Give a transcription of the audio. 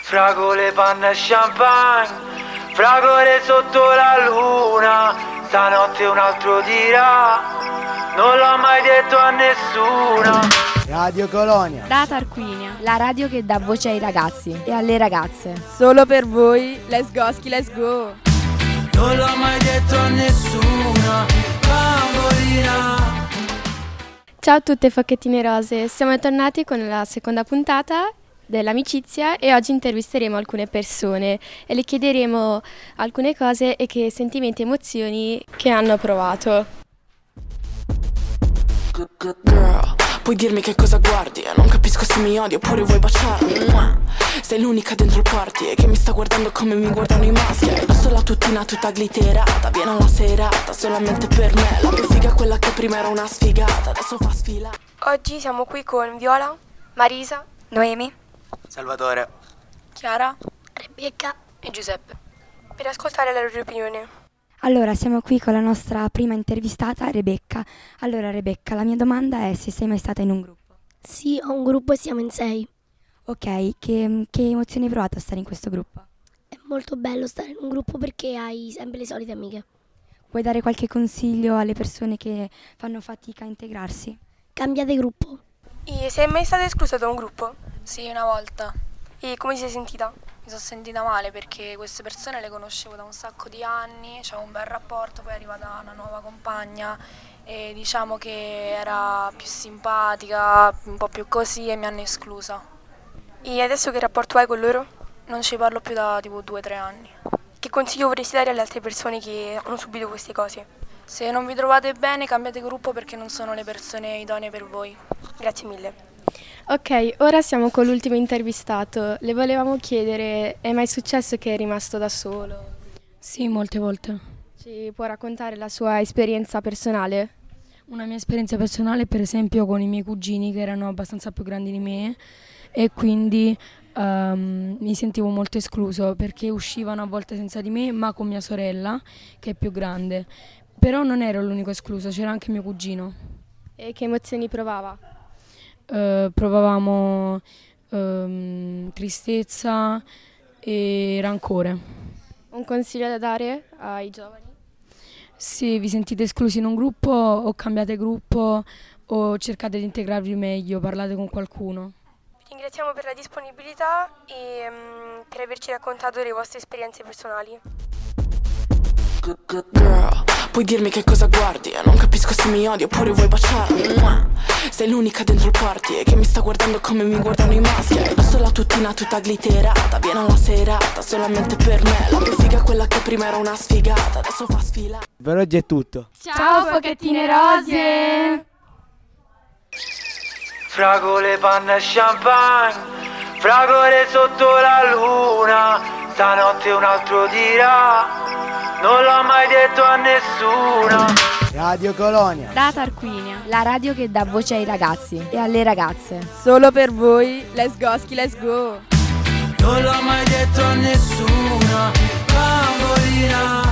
Fragole, panna e champagne, fragole sotto la luna, stanotte un altro dirà, non l'ho mai detto a nessuno. Radio Colonia, da Tarquinia, la radio che dà voce ai ragazzi e alle ragazze. solo per voi, let's go, let's go. Non l'ho mai detto a nessuno, bambolina. Ciao a tutte Focchettine Rose, siamo tornati con la seconda puntata dell'amicizia e oggi intervisteremo alcune persone e le chiederemo alcune cose e che sentimenti e emozioni che hanno provato. Girl, puoi dirmi che cosa guardi? Non capisco se mi odi oppure vuoi baciarmi. Sei l'unica dentro il party che mi sta guardando come mi guardano i maschi. Adesso la tuttina tutta glitterata, viene alla serata solamente per me. La più figa, quella che prima era una sfigata, adesso fa sfila. Oggi siamo qui con Viola, Marisa, Noemi, Salvatore, Chiara Rebecca e Giuseppe per ascoltare la loro opinione. Allora, siamo qui con la nostra prima intervistata, Rebecca. Allora, Rebecca, la mia domanda è se sei mai stata in un gruppo. sì, ho un gruppo e siamo in 6. Ok, che emozioni hai provato a stare in questo gruppo? È molto bello stare in un gruppo perché hai sempre le solite amiche. Vuoi dare qualche consiglio alle persone che fanno fatica a integrarsi? Cambiate gruppo. E sei mai stata esclusa da un gruppo? Sì, una volta. E come ti sei sentita? Mi sono sentita male perché queste persone le conoscevo da un sacco di anni, c'avevo un bel rapporto, poi è arrivata una nuova compagna e diciamo che era più simpatica, un po' più così e mi hanno esclusa. E adesso che rapporto hai con loro? Non ci parlo più da tipo 2-3 anni. Che consiglio vorresti dare alle altre persone che hanno subito queste cose? Se non vi trovate bene cambiate gruppo perché non sono le persone idonee per voi. Grazie mille. Ok, ora siamo con l'ultimo intervistato. Le volevamo chiedere, è mai successo che è rimasto da solo? Sì, molte volte. Ci può raccontare la sua esperienza personale? Una mia esperienza personale, per esempio, con i miei cugini che erano abbastanza più grandi di me e quindi mi sentivo molto escluso perché uscivano a volte senza di me, ma con mia sorella, che è più grande. Però non ero l'unico escluso, c'era anche mio cugino. E che emozioni provava? Provavamo tristezza e rancore. Un consiglio da dare ai giovani? Se vi sentite esclusi in un gruppo o cambiate gruppo o cercate di integrarvi meglio, parlate con qualcuno. Vi ringraziamo per la disponibilità e per averci raccontato le vostre esperienze personali. Girl, puoi dirmi che cosa guardi? Non capisco se mi odi oppure vuoi baciarmi. Sei l'unica dentro il party che mi sta guardando come mi guardano i maschi. Adesso la tuttina tutta glitterata, viene alla serata solamente per me. La più figa, quella che prima era una sfigata, adesso fa sfila. per oggi è tutto. Ciao Focchettine Rose! Fragole, panna e champagne, fragole sotto la luna, stanotte un altro dirà, non l'ho mai detto a nessuno. Radio Colonia, Da Tarquinia, La radio che dà voce ai ragazzi e alle ragazze. solo per voi, let's go, let's go. Non l'ho mai detto a nessuno, bambolina.